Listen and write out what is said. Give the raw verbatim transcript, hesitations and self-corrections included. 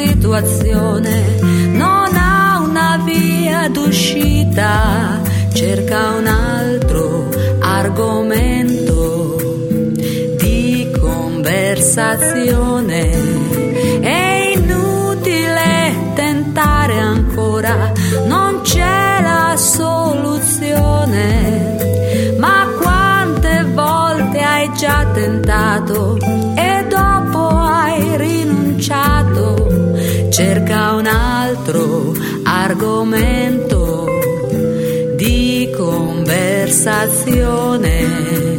situazione non ha una via d'uscita, cerca un altro argomento di conversazione. È inutile tentare ancora, non c'è la soluzione, ma quante volte hai già tentato e dopo hai rinunciato? Cerca un altro argomento di conversazione.